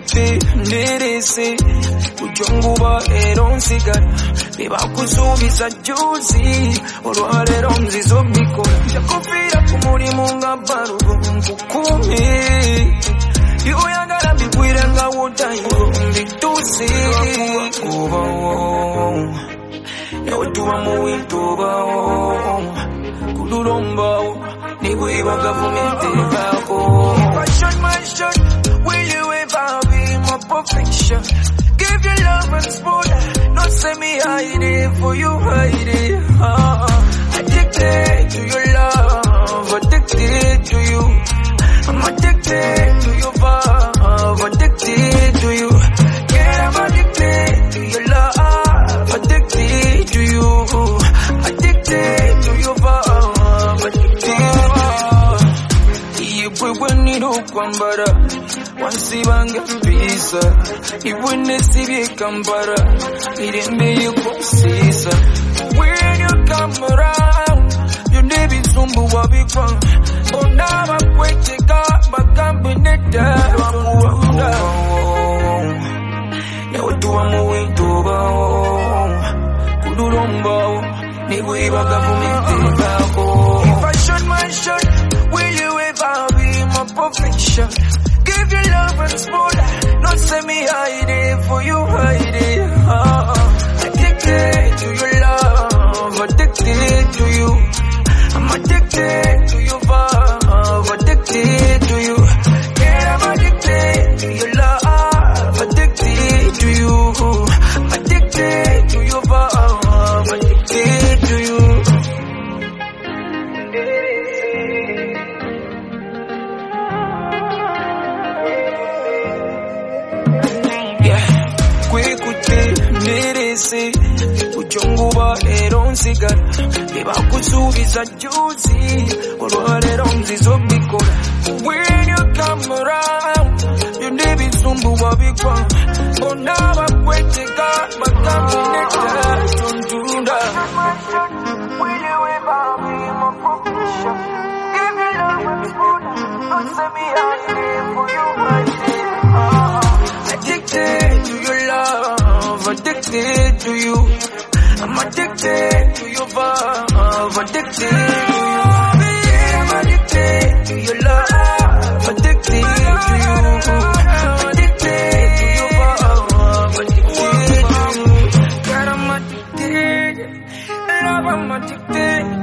Kwekuti ndirisi Ujunguba eronsigara Nibakusubiza juzi Olwalero nzizobikora Njakufira kumurimu nga barugo nkukumi Yuyagala bigwire nga wotayo mbitusi Kubawo Newetuba muwitubawo Kululombawo Nibwiba gavumenti bako If I shot my shot Will you ever be my perfection? Give you love and sport. Not say me hide it for you hide it. Addicted to your love, addicted to you. I'm addicted to your vibe, addicted to you. Yeah, I'm addicted to your love, addicted to you. Addicted to your vibe, addicted to you. When you don't come Wansibanga pisa Iwene sibye kambara Irembe yuko sisa When you come around You never sumbu wabikwa Onama kwecheka Bakambineta Wamuwanda Newetuwa muwituba Kuduromba Niwiba gavumenti bako If I shot my shot Will you ever be my perfection? Give you love and sport. Not say me hide it for you hide it. Addicted to your love, addicted to you. I'm addicted to your vibe, addicted to you. Yeah, I'm addicted to your love, addicted to you. Addicted to your vibe, addicted to you. Ndirisi Ujunguba eronsigara Nibakusubiza juzi Olwalero nzizobikora When you come around You nebisumbu wabikwa Onaba kwecheka Bakambineta Tontunda Will you ever be my perfection? Give me love and sport. Don't say me hide it for you hide it. Addicted to your love, addicted to you. I'm addicted to your vibe, addicted to you. Yeah, I'm addicted to your love, addicted to you. Addicted to your vibe, addicted to you. God, I'm addicted, love, I'm addicted.